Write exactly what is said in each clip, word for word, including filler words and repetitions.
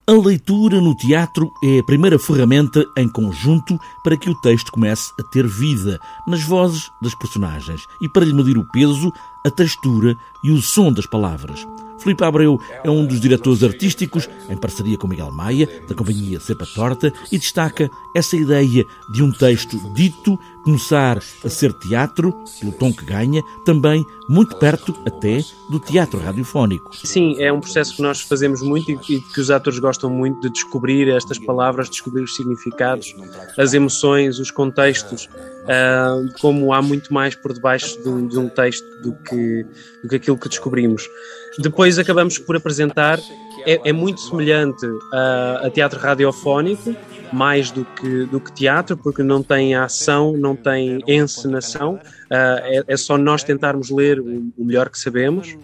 A leitura no teatro é a primeira ferramenta em conjunto para que o texto comece a ter vida nas vozes das personagens e para lhe medir o peso, a textura e o som das palavras. Filipe Abreu é um dos diretores artísticos, em parceria com Miguel Maia, da companhia Cepa Torta, e destaca essa ideia de um texto dito começar a ser teatro, pelo tom que ganha, também muito perto até do teatro radiofónico. Sim, é um processo que nós fazemos muito e que os atores gostam muito de descobrir estas palavras, descobrir os significados, as emoções, os contextos, uh, como há muito mais por debaixo de um, de um texto do que, do que aquilo que descobrimos. Depois acabamos por apresentar, é, é muito semelhante a, a teatro radiofónico, mais do que, do que teatro, porque não tem ação, não tem encenação, uh, é, é só nós tentarmos ler o, o melhor que sabemos.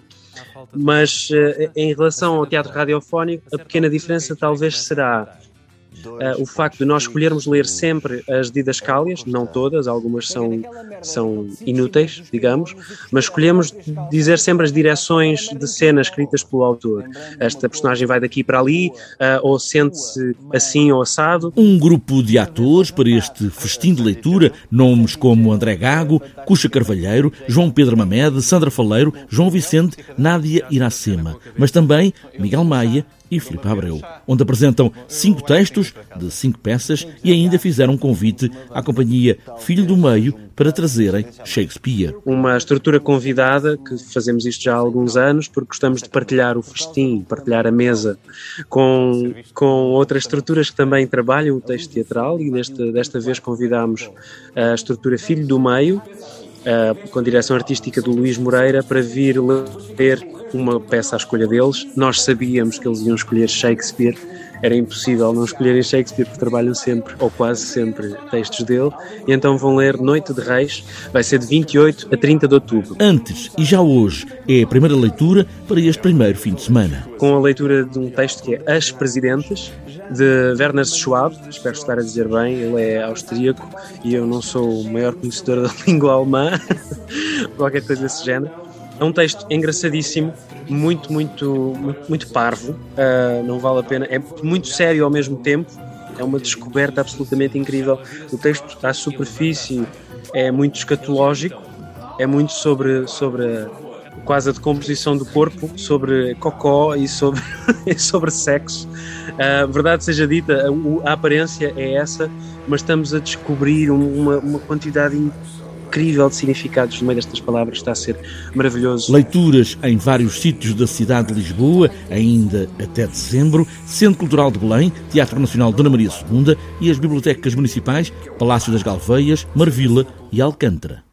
Mas uh, em relação ao teatro radiofónico, a pequena diferença talvez será Uh, o facto de nós escolhermos ler sempre as didascálias, não todas, algumas são, são inúteis, digamos, mas escolhemos dizer sempre as direções de cena escritas pelo autor. Esta personagem vai daqui para ali, uh, ou sente-se assim ou assado. Um grupo de atores para este festim de leitura, nomes como André Gago, Cuxa Carvalheiro, João Pedro Mamed, Sandra Faleiro, João Vicente, Nádia Iracema, mas também Miguel Maia e Filipe Abreu, onde apresentam cinco textos de cinco peças e ainda fizeram um convite à companhia Filho do Meio para trazerem Shakespeare. Uma estrutura convidada, que fazemos isto já há alguns anos, porque gostamos de partilhar o festim, partilhar a mesa com, com outras estruturas que também trabalham o texto teatral, e desta, desta vez convidámos a estrutura Filho do Meio, Uh, com direção artística do Luís Moreira, para vir ler uma peça à escolha deles. Nós sabíamos que eles iam escolher Shakespeare, era impossível não escolherem Shakespeare, porque trabalham sempre, ou quase sempre, textos dele, e então vão ler Noite de Reis, vai ser de vinte e oito a trinta de outubro. Antes, e já hoje, é a primeira leitura para este primeiro fim de semana. Com a leitura de um texto que é As Presidentes, de Werner Schwab, espero estar a dizer bem, ele é austríaco e eu não sou o maior conhecedor da língua alemã, qualquer coisa desse género. É um texto engraçadíssimo, muito, muito, muito, muito parvo, uh, não vale a pena, é muito sério ao mesmo tempo, é uma descoberta absolutamente incrível. O texto à superfície é muito escatológico, é muito sobre, sobre a, quase a decomposição do corpo, sobre cocó e sobre, sobre sexo. A uh, verdade seja dita, a, a aparência é essa, mas estamos a descobrir uma, uma quantidade incrível de significados no meio destas palavras, está a ser maravilhoso. Leituras em vários sítios da cidade de Lisboa, ainda até dezembro, Centro Cultural de Belém, Teatro Nacional Dona Maria segunda e as bibliotecas municipais, Palácio das Galveias, Marvila e Alcântara.